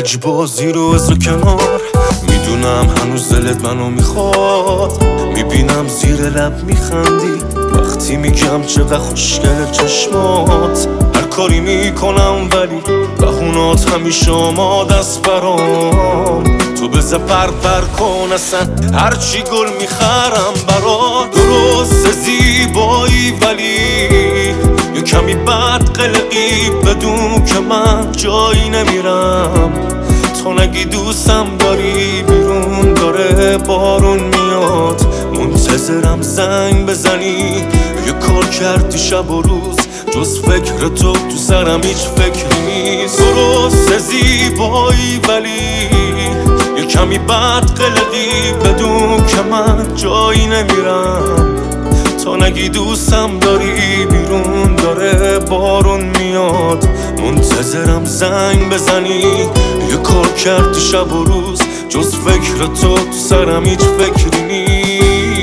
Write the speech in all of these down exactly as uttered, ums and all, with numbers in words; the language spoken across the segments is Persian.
لجبازی رو از کنار، میدونم هنوز دلت منو میخواد. میبینم زیر لب میخندی وقتی میگم چقدر خوشگل چشمات. هر کاری میکنم ولی بهونات همیشه آماده است برام. تو بزه پر پر کن اصلا هرچی گل میخرم برات. درست زیبایی ولی یه کمی بد قلقی، بدون که من جایی نمیرم. تو نگی دوستم داری، بیرون داره بارون میاد. منتظرم زنگ بزنی، یه کار کردی شب و روز جز فکر تو تو سرم هیچ فکری نیست. درست زیبایی ولی یه کمی بد قلقی، بدون که من جایی نمیرم. تا نگی دوستم داری، بیرون داره بارون میاد. منتظرم زنگ بزنی، یه کار کردی شب و روز جز فکر تو تو سرم هیچ فکری نیست.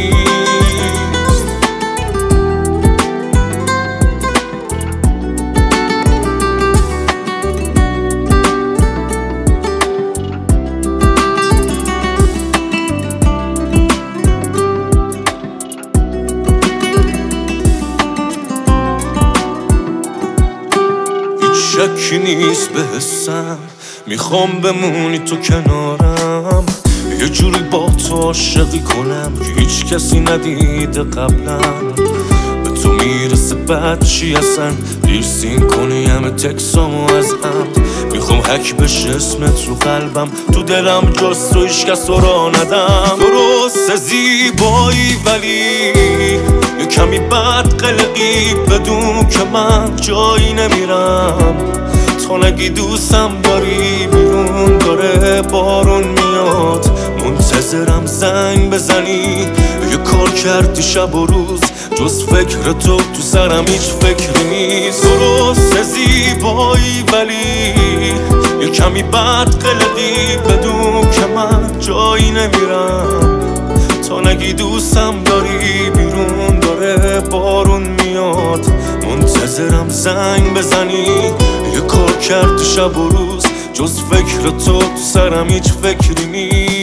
شکی نیست به حسم، میخوام بمونی تو کنارم. یه جوری با تو عاشقی کنم که هیچ کسی ندیده قبلا. به تو میرسه بعد چی اصلا دیرسین کنی همه تکسامو از هم. میخوام حک بشه اسمت رو قلبم، تو دلم جز تو هیچ کس را ندم. درست زیبایی ولی یه کمی بد قلقی، بدون که من جایی نمیرم. تو نگی دوستم داری، بیرون داره بارون میاد. منتظرم زنگ بزنی، یه کار کردی شب و روز جز فکر تو تو سرم هیچ فکری نیست. درست زیبایی ولی یه کمی بد قلقی، بدون که من جایی نمیرم. تا نگی دوستم داری، بیرون داره بارون میاد. منتظرم زنگ بزنی، یه کار کردی شب و روز جز فکر تو تو سرم هیچ فکری نیست.